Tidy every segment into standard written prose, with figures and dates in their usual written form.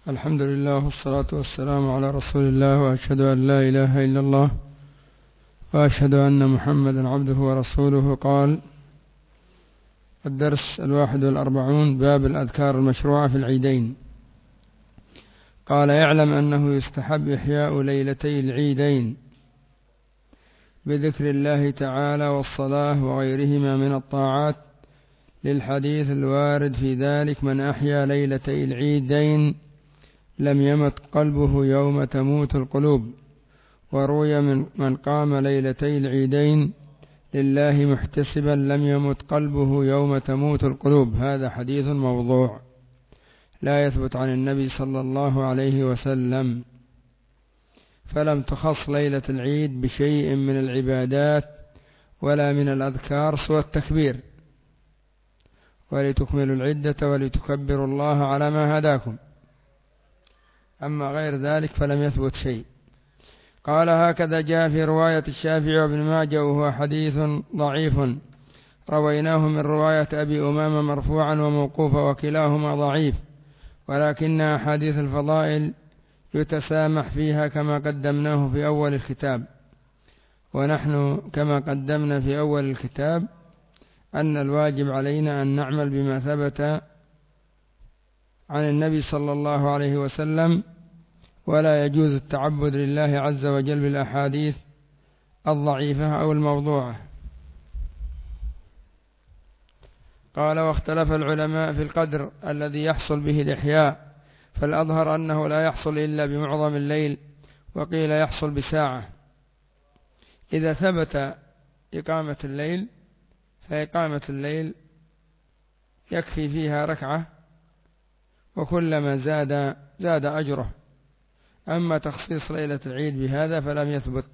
الحمد لله والصلاة والسلام على رسول الله، وأشهد أن لا إله إلا الله وأشهد أن محمدا عبده ورسوله. قال: الدرس 41، باب الأذكار المشروعة في العيدين. قال: اعلم أنه يستحب إحياء ليلتي العيدين بذكر الله تعالى والصلاة وغيرهما من الطاعات، للحديث الوارد في ذلك: من أحيا ليلتي العيدين لم يمت قلبه يوم تموت القلوب. وروي من قام ليلتي العيدين لله محتسبا لم يمت قلبه يوم تموت القلوب. هذا حديث موضوع لا يثبت عن النبي صلى الله عليه وسلم، فلم تخص ليلة العيد بشيء من العبادات ولا من الأذكار سوى التكبير: ولتكملوا العدة ولتكبروا الله على ما هداكم. أما غير ذلك فلم يثبت شيء. قال: هكذا جاء في رواية الشافعي وابن ماجه، وهو حديث ضعيف، رويناه من رواية أبي أمامة مرفوعا وموقوفا، وكلاهما ضعيف، ولكن أحاديث الفضائل يتسامح فيها كما قدمناه في أول الكتاب. ونحن كما قدمنا في أول الكتاب أن الواجب علينا أن نعمل بما ثبت عن النبي صلى الله عليه وسلم، ولا يجوز التعبد لله عز وجل بالأحاديث الضعيفة أو الموضوعة. قال: واختلف العلماء في القدر الذي يحصل به الإحياء، فالأظهر أنه لا يحصل إلا بمعظم الليل، وقيل يحصل بساعة. إذا ثبت إقامة الليل فإقامة الليل يكفي فيها ركعة، وكلما زاد أجره. أما تخصيص ليلة العيد بهذا فلم يثبت.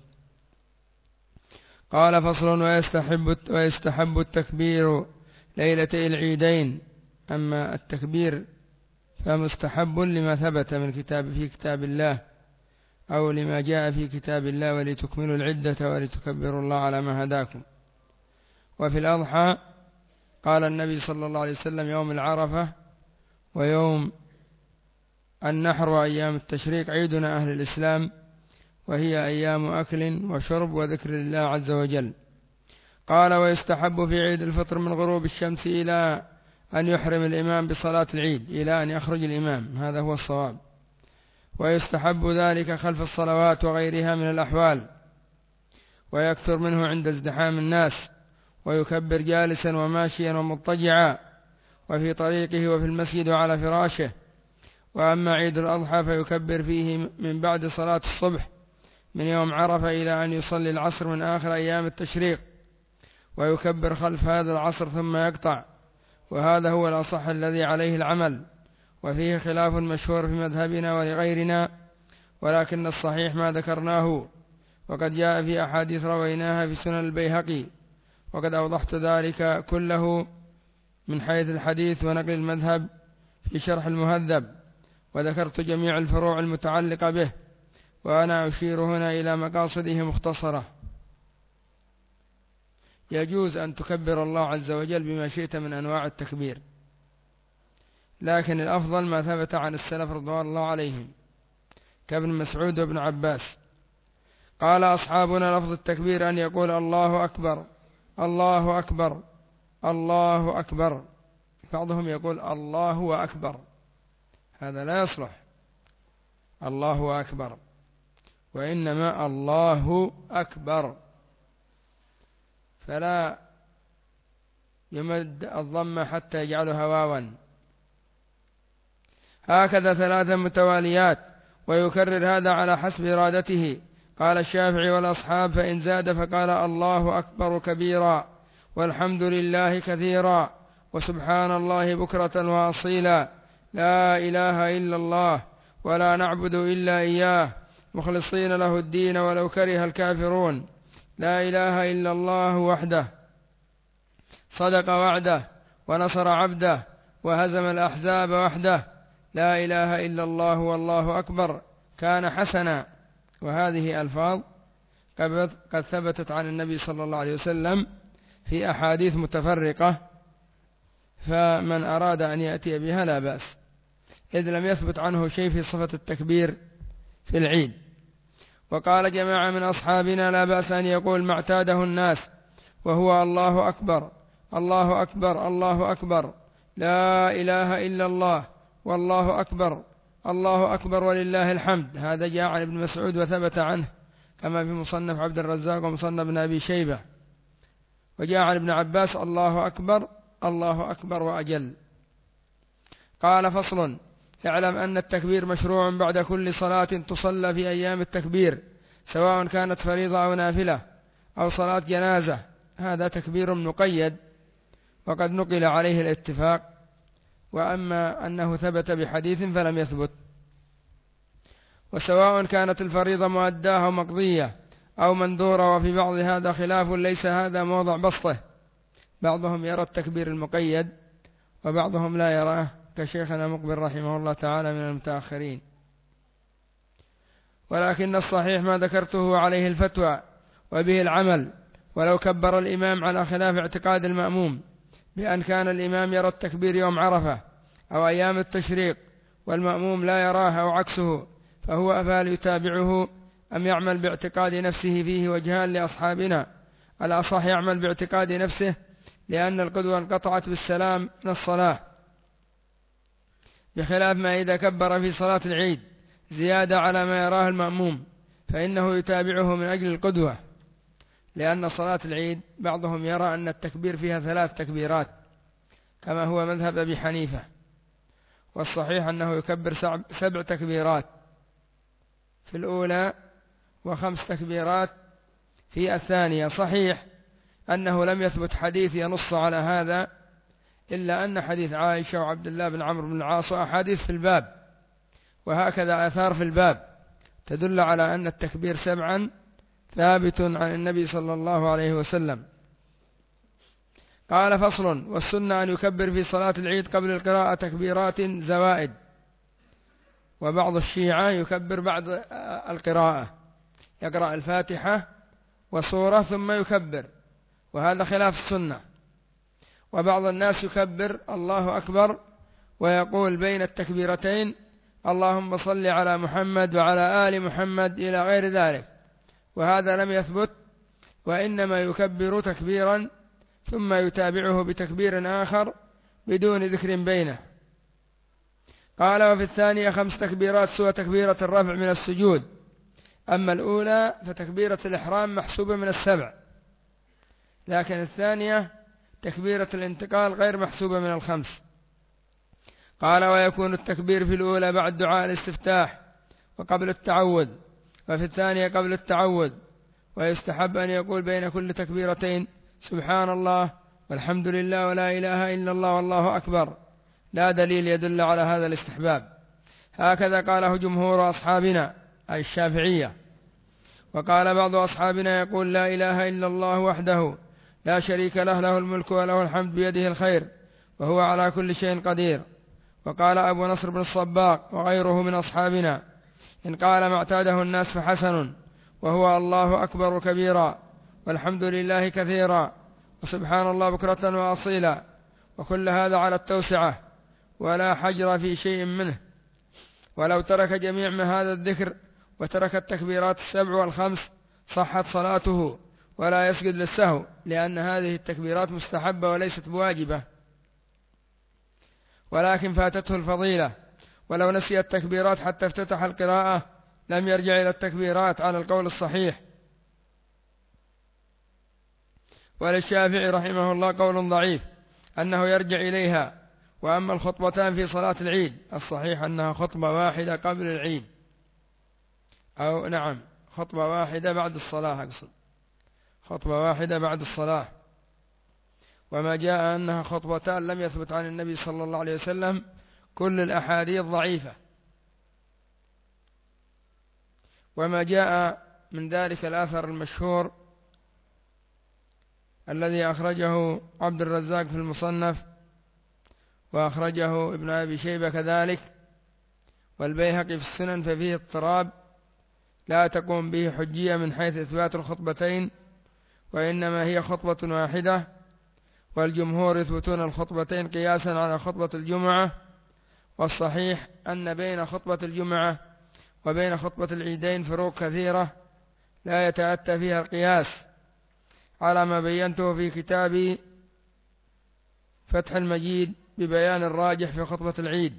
قال: فصل: ويستحب التكبير ليلتي العيدين. أما التكبير فمستحب لما ثبت في كتاب الله، أو لما جاء في كتاب الله: ولتكملوا العدة ولتكبروا الله على ما هداكم. وفي الأضحى قال النبي صلى الله عليه وسلم: يوم العرفة ويوم النحر وأيام التشريق عيدنا أهل الإسلام، وهي أيام أكل وشرب وذكر الله عز وجل. قال: ويستحب في عيد الفطر من غروب الشمس إلى أن يحرم الإمام بصلاة العيد، إلى أن يخرج الإمام، هذا هو الصواب. ويستحب ذلك خلف الصلوات وغيرها من الأحوال، ويكثر منه عند ازدحام الناس، ويكبر جالسا وماشيا ومضطجعا، وفي طريقه وفي المسجد وعلى فراشه. وأما عيد الأضحى فيكبر فيه من بعد صلاة الصبح من يوم عرفة إلى أن يصلي العصر من آخر أيام التشريق، ويكبر خلف هذا العصر ثم يقطع، وهذا هو الأصح الذي عليه العمل. وفيه خلاف مشهور في مذهبنا ولغيرنا، ولكن الصحيح ما ذكرناه، وقد جاء في أحاديث رويناها في سنن البيهقي، وقد أوضحت ذلك كله من حيث الحديث ونقل المذهب في شرح المهذب، وذكرت جميع الفروع المتعلقة به، وأنا أشير هنا إلى مقاصده مختصرة. يجوز أن تكبر الله عز وجل بما شئت من أنواع التكبير، لكن الأفضل ما ثبت عن السلف رضوان الله عليهم كابن مسعود وابن عباس. قال: أصحابنا لفظ التكبير أن يقول: الله أكبر الله أكبر الله أكبر. بعضهم يقول: الله أكبر، هذا لا يصلح، الله أكبر، وإنما الله أكبر، فلا يمد الضم حتى يجعلها واوا. هكذا 3 متواليات، ويكرر هذا على حسب إرادته. قال الشافعي والأصحاب: فإن زاد فقال: الله أكبر كبيرا، والحمد لله كثيرا، وسبحان الله بكرة وأصيلا، لا إله إلا الله، ولا نعبد إلا إياه، مخلصين له الدين ولو كره الكافرون، لا إله إلا الله وحده، صدق وعده ونصر عبده وهزم الأحزاب وحده، لا إله إلا الله والله أكبر، كان حسنا. وهذه ألفاظ قد ثبتت عن النبي صلى الله عليه وسلم في أحاديث متفرقة، فمن أراد أن يأتي بها لا بأس. إذ لم يثبت عنه شيء في صفة التكبير في العيد. وقال جماعة من أصحابنا لا بأس أن يقول ما اعتاده الناس، وهو الله أكبر الله أكبر الله أكبر لا إله إلا الله والله أكبر الله أكبر ولله الحمد. هذا جاء عن ابن مسعود وثبت عنه كما في مصنف عبد الرزاق ومصنف ابن أبي شيبة. وجاء عن ابن عباس الله أكبر الله أكبر وأجل. قال فصل: اعلم أن التكبير مشروع بعد كل صلاة تصلى في أيام التكبير، سواء كانت فريضة أو نافلة أو صلاة جنازة. هذا تكبير مقيد وقد نقل عليه الاتفاق، وأما أنه ثبت بحديث فلم يثبت. وسواء كانت الفريضة مؤداة أو مقضية أو منذورة، وفي بعض هذا خلاف ليس هذا موضع بسطه، بعضهم يرى التكبير المقيد وبعضهم لا يراه كشيخنا مقبل رحمه الله تعالى من المتأخرين. ولكن الصحيح ما ذكرته عليه الفتوى وبه العمل، ولو كبر الإمام على خلاف اعتقاد المأموم بأن كان الإمام يرى التكبير يوم عرفة أو أيام التشريق والمأموم لا يراه أو عكسه، فهو فهل يتابعه أم يعمل باعتقاد نفسه؟ فيه وجهان لأصحابنا. الأصح يعمل باعتقاد نفسه، لأن القدوة انقطعت بالسلام من الصلاة، بخلاف ما إذا كبر في صلاة العيد زيادة على ما يراه المأموم فإنه يتابعه من أجل القدوة، لأن صلاة العيد بعضهم يرى أن التكبير فيها 3 تكبيرات كما هو مذهب أبي حنيفة، والصحيح أنه يكبر 7 تكبيرات في الأولى و5 تكبيرات في الثانية. صحيح أنه لم يثبت حديث ينص على هذا، إلا أن حديث عائشة وعبد الله بن عمرو بن العاص وأحاديث في الباب وهكذا آثار في الباب تدل على أن التكبير 7 ثابت عن النبي صلى الله عليه وسلم. قال فصل: والسنة أن يكبر في صلاة العيد قبل القراءة تكبيرات زوائد. وبعض الشيعة يكبر بعد القراءة، يقرأ الفاتحة وسورة ثم يكبر، وهذا خلاف السنة. وبعض الناس يكبر الله أكبر ويقول بين التكبيرتين اللهم صل على محمد وعلى آل محمد إلى غير ذلك، وهذا لم يثبت، وإنما يكبر تكبيرا ثم يتابعه بتكبير آخر بدون ذكر بينه. قال: وفي الثانية 5 تكبيرات سوى تكبيرة الرفع من السجود، أما الأولى فتكبيرة الإحرام محسوبة من 7، لكن الثانية تكبيرة الانتقال غير محسوبة من 5. قال: ويكون التكبير في الأولى بعد دعاء الاستفتاح وقبل التعوذ، وفي الثانية قبل التعوذ. ويستحب أن يقول بين كل تكبيرتين سبحان الله والحمد لله ولا إله إلا الله والله أكبر، لا دليل يدل على هذا الاستحباب. هكذا قاله جمهور أصحابنا أي الشافعية. وقال بعض أصحابنا يقول لا إله إلا الله وحده لا شريك له، له الملك وله الحمد بيده الخير وهو على كل شيء قدير. وقال أبو نصر بن الصباغ وغيره من أصحابنا إن قال ما اعتاده الناس فحسن، وهو الله أكبر كبيرا والحمد لله كثيرا وسبحان الله بكرة وأصيلا، وكل هذا على التوسعة ولا حجر في شيء منه. ولو ترك جميع ما هذا الذكر وترك التكبيرات 7 و5 صحت صلاته ولا يسجد للسهو، لأن هذه التكبيرات مستحبة وليست بواجبة، ولكن فاتته الفضيلة. ولو نسي التكبيرات حتى افتتح القراءة لم يرجع إلى التكبيرات على القول الصحيح. وللشافعي رحمه الله قول ضعيف أنه يرجع إليها. وأما الخطبتان في صلاة العيد الصحيح أنها خطبة واحدة قبل العيد، أو نعم خطبة واحدة بعد الصلاة، أقصد خطبة واحدة بعد الصلاة. وما جاء أنها خطبتان لم يثبت عن النبي صلى الله عليه وسلم، كل الأحاديث ضعيفة. وما جاء من ذلك الآثر المشهور الذي أخرجه عبد الرزاق في المصنف وأخرجه ابن أبي شيبة كذلك والبيهقي في السنن، ففيه اضطراب لا تقوم به حجية من حيث إثبات الخطبتين، وإنما هي خطبة واحدة، والجمهور يثبتون الخطبتين قياسا على خطبة الجمعة، والصحيح أن بين خطبة الجمعة وبين خطبة العيدين فروق كثيرة لا يتأتى فيها القياس، على ما بينته في كتابي فتح المجيد ببيان الراجح في خطبة العيد.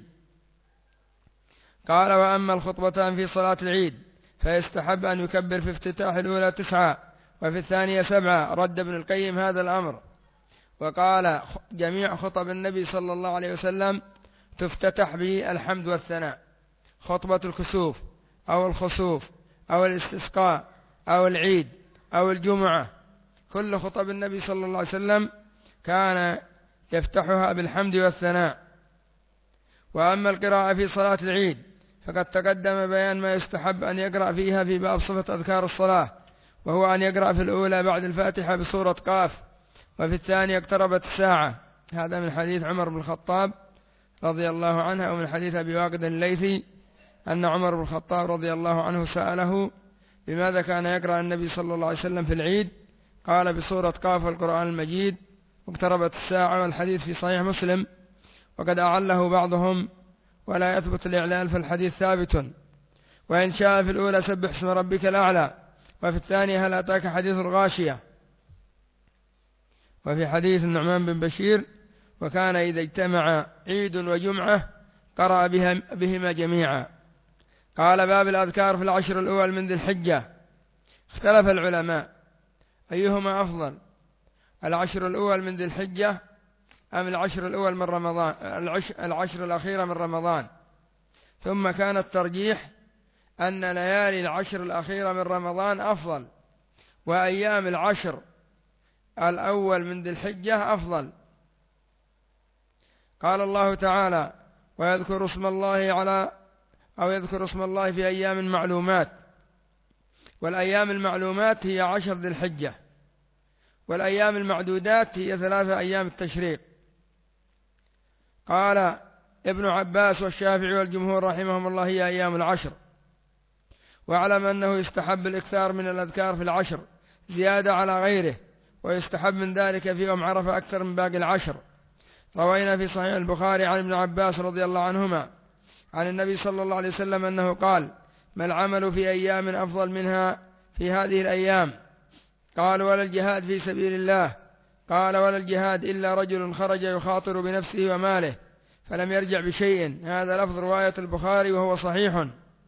قال: وأما الخطبتان في صلاة العيد فيستحب أن يكبر في افتتاح الأولى 9 وفي الثانية 7. رد ابن القيم هذا الأمر وقال: جميع خطب النبي صلى الله عليه وسلم تفتتح بالحمد والثناء. خطبة الكسوف أو الخسوف أو الاستسقاء أو العيد أو الجمعة، كل خطب النبي صلى الله عليه وسلم كان يفتحها بالحمد والثناء. وأما القراءة في صلاة العيد فقد تقدم بيان ما يستحب أن يقرأ فيها في باب صفة أذكار الصلاة، وهو أن يقرأ في الأولى بعد الفاتحة بسورة قاف، وفي الثانية اقتربت الساعة. هذا من حديث عمر بن الخطاب رضي الله عنه، ومن حديث أبي واقد الليثي أن عمر بن الخطاب رضي الله عنه سأله بماذا كان يقرأ النبي صلى الله عليه وسلم في العيد، قال: بسورة قاف والقرآن المجيد واقتربت الساعة. والحديث في صحيح مسلم، وقد أعله بعضهم ولا يثبت الإعلال، فالحديث ثابت. وإن شاء في الأولى سبح اسم ربك الأعلى، وفي الثانية هل أتاك حديث الغاشية. وفي حديث النعمان بن بشير: وكان إذا اجتمع عيد وجمعة قرأ بهما جميعا. قال: باب الأذكار في العشر الأول من ذي الحجة. اختلف العلماء أيهما أفضل، العشر الأول من ذي الحجة أم العشر الأول من رمضان، العشر الأخيرة من رمضان. ثم كان الترجيح أن ليالي العشر الأخيرة من رمضان أفضل، وأيام العشر الأول من ذي الحجة أفضل. قال الله تعالى: ويذكر اسم الله في أيام معلومات. والأيام المعلومات هي 10 ذي الحجة، والأيام المعدودات هي 3 أيام التشريق. قال ابن عباس والشافعي والجمهور رحمهم الله: هي أيام العشر. واعلم أنه يستحب الإكثار من الأذكار في العشر زيادة على غيره، ويستحب من ذلك في يوم عرفة أكثر من باقي العشر. روينا في صحيح البخاري عن ابن عباس رضي الله عنهما عن النبي صلى الله عليه وسلم أنه قال: ما العمل في أيام أفضل منها في هذه الأيام؟ قال: ولا الجهاد في سبيل الله. قال: ولا الجهاد إلا رجل خرج يخاطر بنفسه وماله فلم يرجع بشيء. هذا لفظ رواية البخاري وهو صحيح.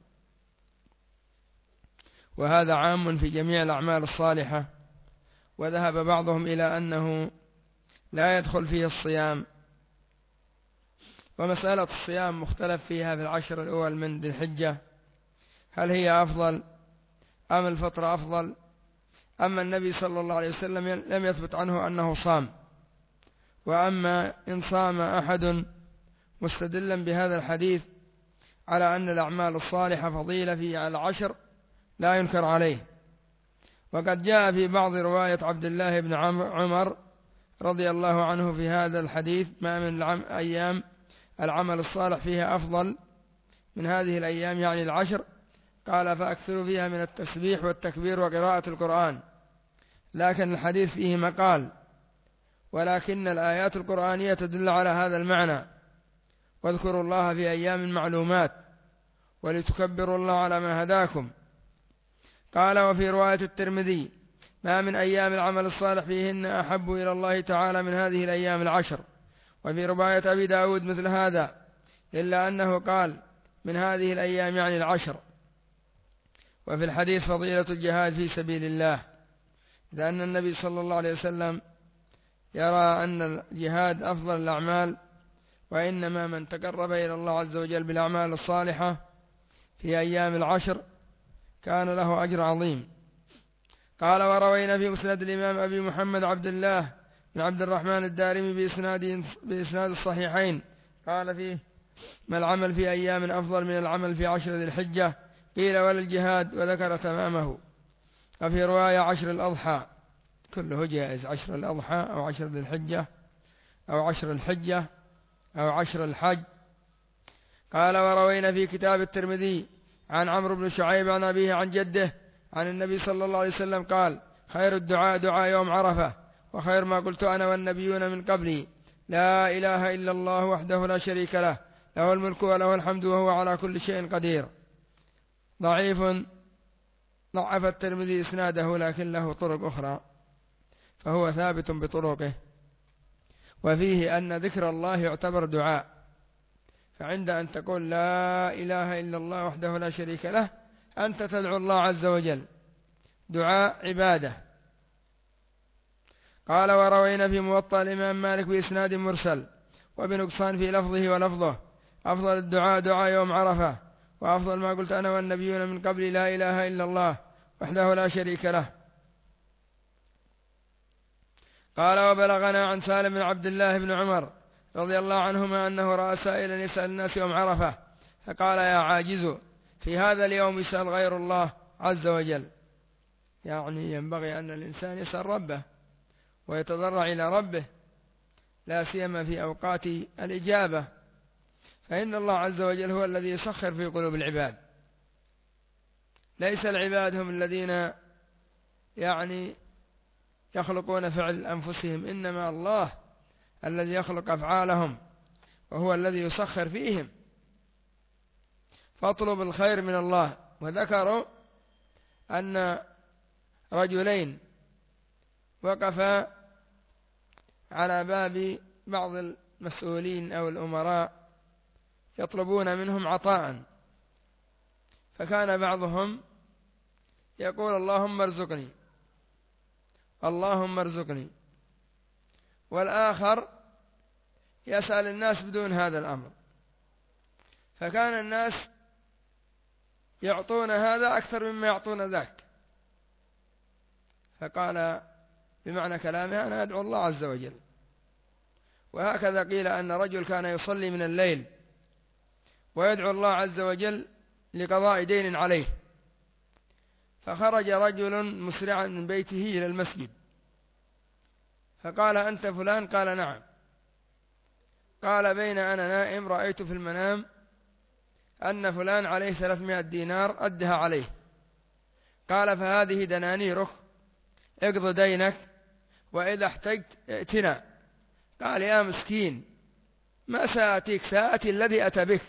وهذا عام في جميع الأعمال الصالحة. وذهب بعضهم إلى أنه لا يدخل فيه الصيام. ومسألة الصيام مختلف فيها في العشر الأول من ذي الحجة، هل هي أفضل أم الفطر أفضل؟ أما النبي صلى الله عليه وسلم لم يثبت عنه أنه صام. وأما إن صام أحد مستدلا بهذا الحديث على أن الأعمال الصالحة فضيلة في العشر لا ينكر عليه. وقد جاء في بعض رواية عبد الله بن عمر رضي الله عنه في هذا الحديث: ما من أيام العمل الصالح فيها أفضل من هذه الأيام، يعني العشر. قال: فأكثروا فيها من التسبيح والتكبير وقراءة القرآن. لكن الحديث فيه مقال، ولكن الآيات القرآنية تدل على هذا المعنى: واذكروا الله في أيام معلومات ولتكبروا الله على ما هداكم. قال: وفي رواية الترمذي: ما من أيام العمل الصالح فيهن أحب إلى الله تعالى من هذه الأيام العشر. وفي رواية أبي داود مثل هذا، إلا أنه قال: من هذه الأيام يعني العشر. وفي الحديث فضيلة الجهاد في سبيل الله، لأن النبي صلى الله عليه وسلم يرى أن الجهاد أفضل الأعمال، وإنما من تقرب إلى الله عز وجل بالأعمال الصالحة في أيام العشر كان له أجر عظيم. قال: وروينا في مسند الإمام أبي محمد عبد الله بن عبد الرحمن الدارمي بإسناد الصحيحين قال فيه: ما العمل في أيام أفضل من العمل في عشر ذي الحجة؟ قيل: ولا الجهاد، وذكر تمامه. وفي رواية: عشر الأضحى، كله جائز، عشر الأضحى أو عشر ذي الحجة أو عشر الحجة أو عشر الحج. قال: وروينا في كتاب الترمذي عن عمرو بن شعيب عن أبيه عن جده عن النبي صلى الله عليه وسلم قال: خير الدعاء دعاء يوم عرفة، وخير ما قلت أنا والنبيون من قبلي لا إله إلا الله وحده لا شريك له له الملك وله الحمد وهو على كل شيء قدير. ضعيف، ضعف الترمذي إسناده لكن له طرق أخرى فهو ثابت بطرقه. وفيه أن ذكر الله يعتبر دعاء، فعند أن تقول لا إله إلا الله وحده لا شريك له أنت تدعو الله عز وجل، دعاء عبادة. قال وروينا في موطأ الإمام مالك بإسناد مرسل وبنقصان في لفظه ولفظه: أفضل الدعاء دعاء يوم عرفة، وأفضل ما قلت أنا والنبيون من قبل لا إله إلا الله وحده لا شريك له. قال وبلغنا عن سالم بن عبد الله بن عمر رضي الله عنهما أنه رأى سائلا يسأل الناس يوم عرفة فقال يا عاجز في هذا اليوم يسأل غير الله عز وجل. يعني ينبغي أن الإنسان يسأل ربه ويتضرع إلى ربه، لا سيما في أوقات الإجابة، فإن الله عز وجل هو الذي يسخر في قلوب العباد. ليس العباد هم الذين يعني يخلقون فعل أنفسهم، إنما الله الذي يخلق أفعالهم وهو الذي يسخر فيهم. فاطلب الخير من الله. وذكروا أن رجلين وقفا على باب بعض المسؤولين أو الأمراء يطلبون منهم عطاء، فكان بعضهم يقول اللهم ارزقني اللهم ارزقني، والآخر يسأل الناس بدون هذا الأمر، فكان الناس يعطون هذا أكثر مما يعطون ذاك. فقال بمعنى كلامه أنا أدعو الله عز وجل. وهكذا قيل أن رجل كان يصلي من الليل ويدعو الله عز وجل لقضاء دين عليه، فخرج رجل مسرعا من بيته إلى المسجد فقال أنت فلان؟ قال نعم. قال بين أنا نائم رأيت في المنام أن فلان عليه 300 دينار أدها عليه. قال فهذه دنانيرك، اقض دينك وإذا احتجت ائتنا. قال يا مسكين ما سآتيك، سآتي الذي أتى بك،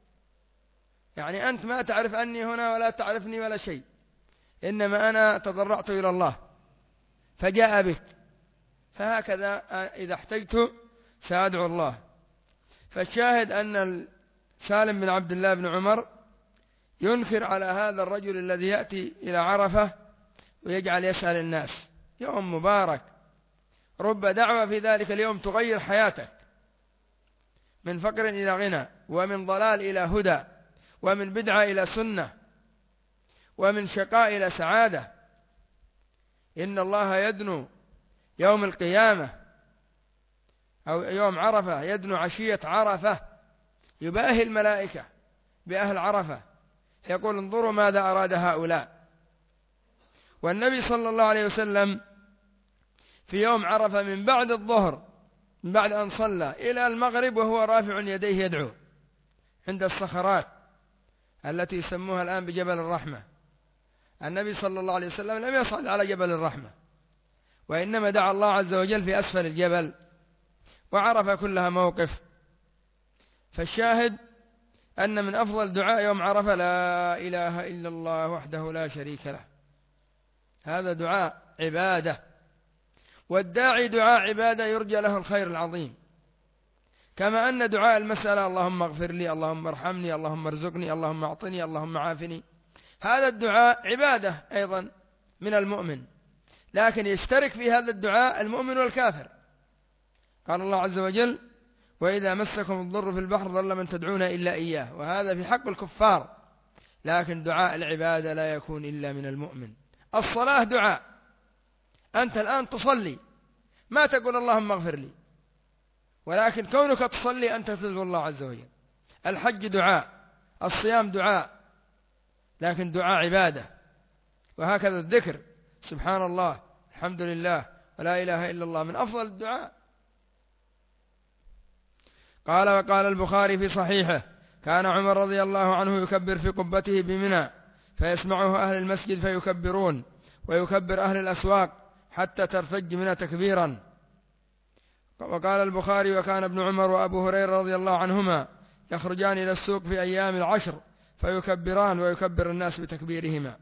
يعني أنت ما تعرف أني هنا ولا تعرفني ولا شيء، إنما أنا تضرعت إلى الله فجاء بك، فهكذا إذا احتجت سأدعو الله. فالشاهد أن سالم بن عبد الله بن عمر ينكر على هذا الرجل الذي يأتي إلى عرفة ويجعل يسأل الناس. يوم مبارك، رب دعوة في ذلك اليوم تغير حياتك من فقر إلى غنى، ومن ضلال إلى هدى، ومن بدعة إلى سنة، ومن شقاء إلى سعادة. إن الله يدنو يوم القيامة أو يوم عرفة، يدنو عشية عرفة، يباهي الملائكة بأهل عرفة يقول انظروا ماذا أراد هؤلاء. والنبي صلى الله عليه وسلم في يوم عرفة من بعد الظهر، من بعد أن صلى إلى المغرب وهو رافع يديه يدعو عند الصخرات التي يسموها الآن بجبل الرحمة. النبي صلى الله عليه وسلم لم يصعد على جبل الرحمة، وإنما دعا الله عز وجل في أسفل الجبل، وعرف كلها موقف. فالشاهد أن من أفضل دعاء يوم عرفة لا إله إلا الله وحده لا شريك له. هذا دعاء عبادة، والداعي دعاء عبادة يرجى له الخير العظيم. كما أن دعاء المسألة اللهم اغفر لي، اللهم ارحمني، اللهم ارزقني، اللهم اعطني، اللهم عافني، هذا الدعاء عبادة أيضا من المؤمن، لكن يشترك في هذا الدعاء المؤمن والكافر. قال الله عز وجل وإذا مسكم الضر في البحر ضل من تدعون إلا إياه، وهذا في حق الكفار. لكن دعاء العبادة لا يكون إلا من المؤمن. الصلاة دعاء، أنت الآن تصلي ما تقول اللهم اغفر لي، ولكن كونك تصلي أنت تدعو الله عز وجل. الحج دعاء، الصيام دعاء، لكن دعاء عبادة. وهكذا الذكر، سبحان الله، الحمد لله، ولا إله إلا الله، من أفضل الدعاء. قال وقال البخاري في صحيحه كان عمر رضي الله عنه يكبر في قبته بمنى فيسمعه أهل المسجد فيكبرون، ويكبر أهل الأسواق حتى ترتج منى تكبيرا. وقال البخاري وكان ابن عمر وأبو هريرة رضي الله عنهما يخرجان إلى السوق في أيام العشر فيكبران ويكبر الناس بتكبيرهما.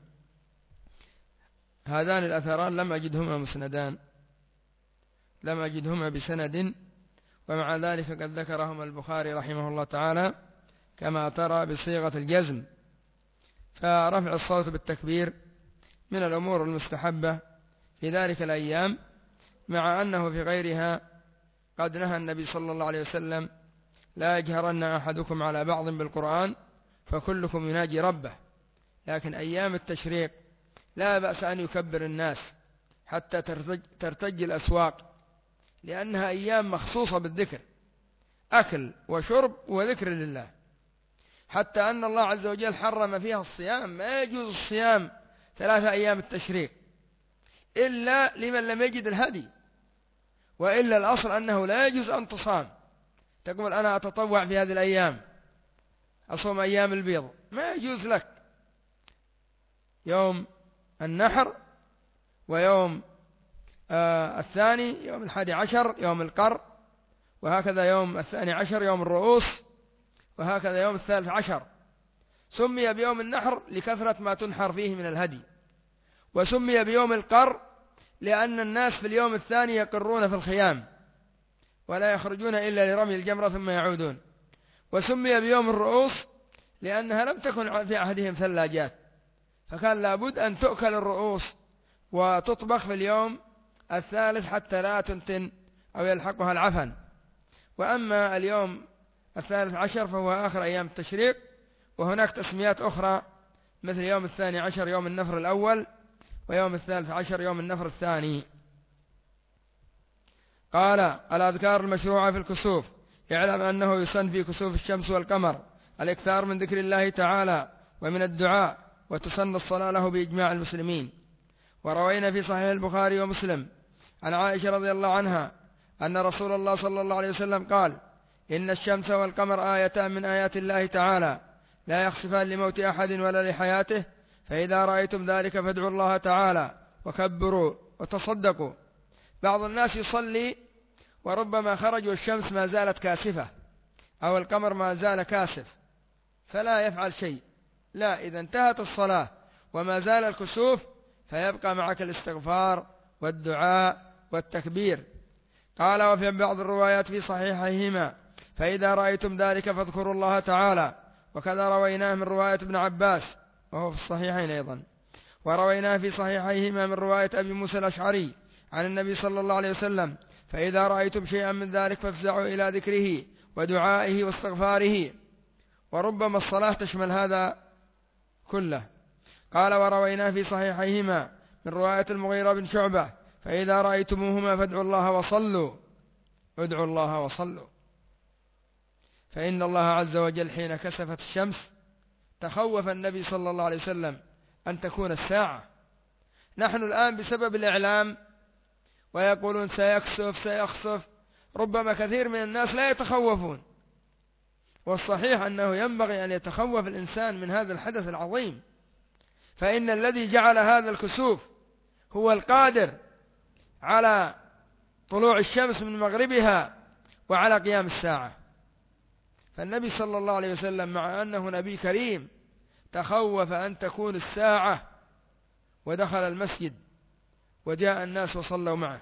هذان الأثران لم أجدهما مسندان، لم أجدهما بسند، ومع ذلك قد ذكرهما البخاري رحمه الله تعالى كما ترى بصيغة الجزم. فرفع الصوت بالتكبير من الأمور المستحبة في ذلك الأيام، مع أنه في غيرها قد نهى النبي صلى الله عليه وسلم: لا يجهرن أحدكم على بعض بالقرآن فكلكم يناجي ربه. لكن أيام التشريق لا بأس أن يكبر الناس حتى ترتج الأسواق، لأنها أيام مخصوصة بالذكر، أكل وشرب وذكر لله، حتى أن الله عز وجل حرم فيها الصيام. ما يجوز الصيام 3 أيام التشريق إلا لمن لم يجد الهدي، وإلا الأصل أنه لا يجوز أن تصام. تقول أنا أتطوع في هذه الأيام، أصوم أيام البيض، ما يجوز لك. يوم النحر، ويوم الثاني يوم 11 يوم القر، وهكذا يوم 12 يوم الرؤوس، وهكذا يوم 13 سمي بيوم النحر لكثرة ما تنحر فيه من الهدي، وسمي بيوم القر لأن الناس في اليوم الثاني يقرون في الخيام ولا يخرجون إلا لرمي الجمرة ثم يعودون، وسمي بيوم الرؤوس لأنها لم تكن في عهدهم ثلاجات، فكان لابد أن تؤكل الرؤوس وتطبخ في اليوم الثالث حتى لا تنتن أو يلحقها العفن. وأما اليوم 13 فهو آخر أيام التشريق، وهناك تسميات أخرى مثل يوم 12 يوم النفر الأول، ويوم 13 يوم النفر الثاني. قال: الأذكار المشروعة في الكسوف: يعلم أنه يسن في كسوف الشمس والقمر الإكثار من ذكر الله تعالى ومن الدعاء، وتسن الصلاة له بإجماع المسلمين. وروينا في صحيح البخاري ومسلم عن عائشة رضي الله عنها أن رسول الله صلى الله عليه وسلم قال: إن الشمس والقمر آيتان من آيات الله تعالى لا يخسفان لموت أحد ولا لحياته، فإذا رأيتم ذلك فادعوا الله تعالى وكبروا وتصدقوا. بعض الناس يصلي وربما خرج والشمس ما زالت كاسفة أو القمر ما زال كاسف فلا يفعل شيء، لا، إذا انتهت الصلاة وما زال الكسوف فيبقى معك الاستغفار والدعاء والتكبير. قال: وفي بعض الروايات في صحيحيهما: فإذا رأيتم ذلك فاذكروا الله تعالى. وكذا رويناه من رواية ابن عباس وهو في الصحيحين أيضا، ورويناه في صحيحيهما من رواية أبي موسى الأشعري عن النبي صلى الله عليه وسلم: فإذا رأيتم شيئا من ذلك فافزعوا إلى ذكره ودعائه واستغفاره. وربما الصلاة تشمل هذا كله. قال: ورويناه في صحيحيهما من رواية المغيرة بن شعبة: فإذا رأيتموهما فادعوا الله وصلوا. ادعوا الله وصلوا، فإن الله عز وجل حين كسفت الشمس تخوف النبي صلى الله عليه وسلم أن تكون الساعة. نحن الآن بسبب الإعلام ويقولون سيكسف سيخسف، ربما كثير من الناس لا يتخوفون، والصحيح أنه ينبغي أن يتخوف الإنسان من هذا الحدث العظيم، فإن الذي جعل هذا الكسوف هو القادر على طلوع الشمس من مغربها وعلى قيام الساعة. فالنبي صلى الله عليه وسلم مع أنه نبي كريم تخوف أن تكون الساعة، ودخل المسجد وجاء الناس وصلوا معه.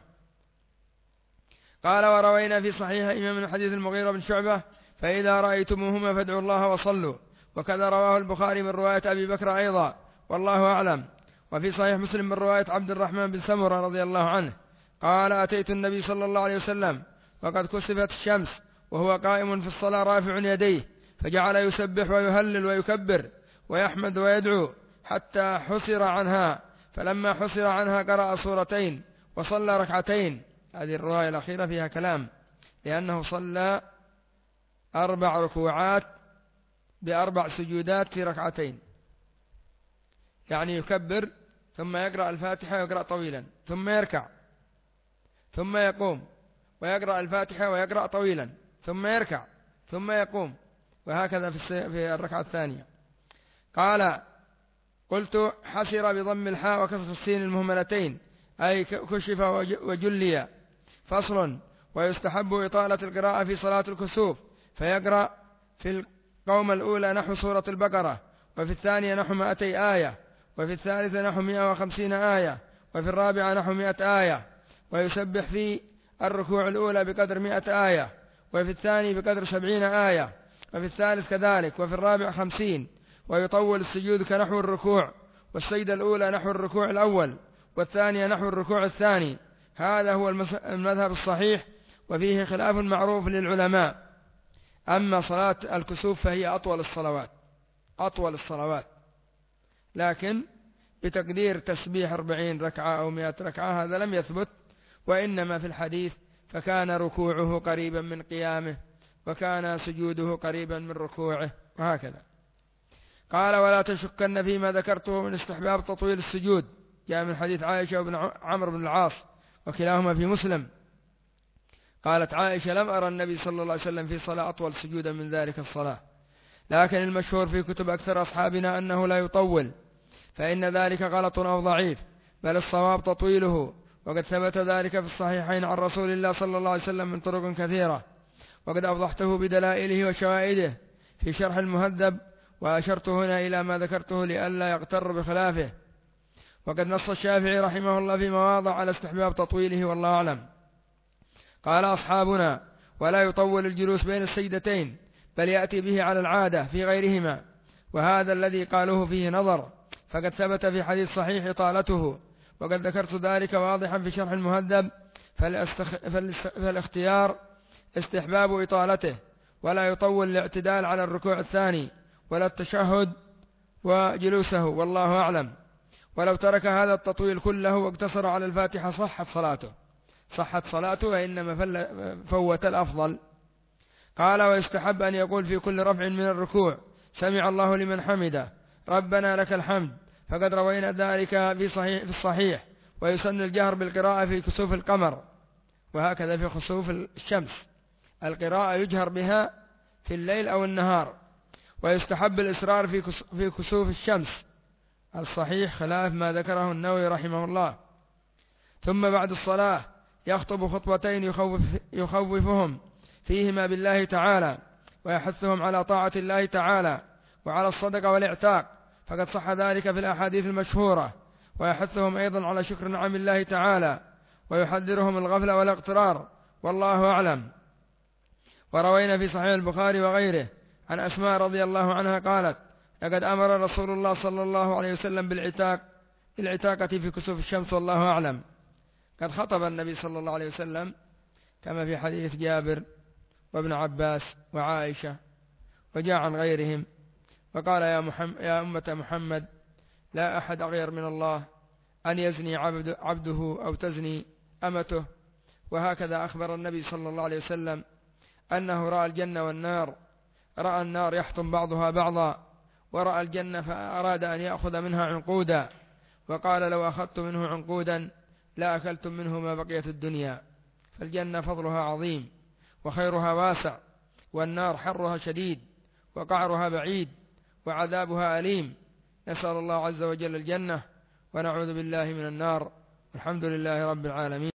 قال: وروينا في صحيح إمام من حديث المغيرة بن شعبة: فإذا رأيتموهما فادعوا الله وصلوا. وكذا رواه البخاري من رواية أبي بكر أيضا، والله أعلم. وفي صحيح مسلم من رواية عبد الرحمن بن سمرة رضي الله عنه قال: أتيت النبي صلى الله عليه وسلم وقد كسفت الشمس وهو قائم في الصلاة رافع يديه، فجعل يسبح ويهلل ويكبر ويحمد ويدعو حتى حسر عنها، فلما حسر عنها قرأ سورتين وصلى ركعتين. هذه الرواية الأخيرة فيها كلام، لأنه صلى 4 ركوعات ب4 سجودات في ركعتين، يعني يكبر ثم يقرأ الفاتحة ويقرأ طويلا ثم يركع ثم يقوم ويقرأ الفاتحة ويقرأ طويلا ثم يركع ثم يقوم، وهكذا في الركعة الثانية. قال: قلت: حسر بضم الحاء وكسر السين المهملتين، أي كشف وجلي. فصل: ويستحب إطالة القراءة في صلاة الكسوف، فيقرأ في قوم الأولى نحو سورة البقرة، وفي الثانية نحو 200 آية، وفي الثالثة نحو 150 آية، وفي الرابعة نحو 100 آية. ويسبح في الركوع الأولى بقدر 100 آية، وفي الثاني بقدر 70 آية، وفي الثالث كذلك، وفي الرابع 50. ويطول السجود كنحو الركوع، والسجدة الأولى نحو الركوع الأول، والثانية نحو الركوع الثاني. هذا هو المذهب الصحيح، وفيه خلاف معروف للعلماء. أما صلاة الكسوف فهي أطول الصلوات، لكن بتقدير تسبيح 40 ركعة أو 100 ركعة هذا لم يثبت، وإنما في الحديث فكان ركوعه قريبا من قيامه، وكان سجوده قريبا من ركوعه، وهكذا. قال: ولا تشكن فيما ذكرته من استحباب تطويل السجود، جاء من حديث عائشة وابن عمرو بن العاص، وكلاهما في مسلم. قالت عائشة: لم أرى النبي صلى الله عليه وسلم في صلاة أطول سجودا من ذلك الصلاة، لكن المشهور في كتب أكثر أصحابنا أنه لا يطول، فإن ذلك غلط أو ضعيف، بل الصواب تطويله، وقد ثبت ذلك في الصحيحين عن رسول الله صلى الله عليه وسلم من طرق كثيرة، وقد أوضحته بدلائله وشواهده في شرح المهذب، وأشرت هنا إلى ما ذكرته لئلا يغتر بخلافه. وقد نص الشافعي رحمه الله في مواضع على استحباب تطويله، والله أعلم. قال أصحابنا: ولا يطول الجلوس بين السجدتين، بل يأتي به على العادة في غيرهما، وهذا الذي قالوه فيه نظر، فقد ثبت في حديث صحيح إطالته، وقد ذكرت ذلك واضحا في شرح المهذب، فالاختيار استحباب إطالته، ولا يطول الاعتدال على الركوع الثاني ولا التشهد وجلوسه، والله أعلم. ولو ترك هذا التطويل كله واقتصر على الفاتحة صحت صلاته، وإنما فوت الأفضل. قال: ويستحب أن يقول في كل رفع من الركوع: سمع الله لمن حمده، ربنا لك الحمد، فقد روينا ذلك في الصحيح. ويسن الجهر بالقراءة في كسوف القمر، وهكذا في خسوف الشمس، القراءة يجهر بها في الليل أو النهار. ويستحب الإصرار في كسوف الشمس، الصحيح خلاف ما ذكره النووي رحمه الله. ثم بعد الصلاة يخطب خطبتين يخوفهم فيهما بالله تعالى، ويحثهم على طاعة الله تعالى وعلى الصدقة والإعتاق، فقد صح ذلك في الأحاديث المشهورة. ويحثهم أيضا على شكر نعم الله تعالى، ويحذرهم الغفلة والاغترار، والله أعلم. وروينا في صحيح البخاري وغيره عن أسماء رضي الله عنها قالت: لقد أمر رسول الله صلى الله عليه وسلم بالعتاقة في كسوف الشمس، والله أعلم. قد خطب النبي صلى الله عليه وسلم كما في حديث جابر وابن عباس وعائشة، وجاء عن غيرهم، وقال: يا أمة محمد، لا أحد أغير من الله أن يزني عبده أو تزني أمته. وهكذا أخبر النبي صلى الله عليه وسلم أنه رأى الجنة والنار، رأى النار يحطم بعضها بعضا، ورأى الجنة فأراد أن يأخذ منها عنقودا، وقال: لو أخذت منه عنقودا لا أكلتم منه ما بقيت الدنيا. فالجنة فضلها عظيم وخيرها واسع، والنار حرها شديد وقعرها بعيد وعذابها أليم. نسأل الله عز وجل الجنة ونعوذ بالله من النار. الحمد لله رب العالمين.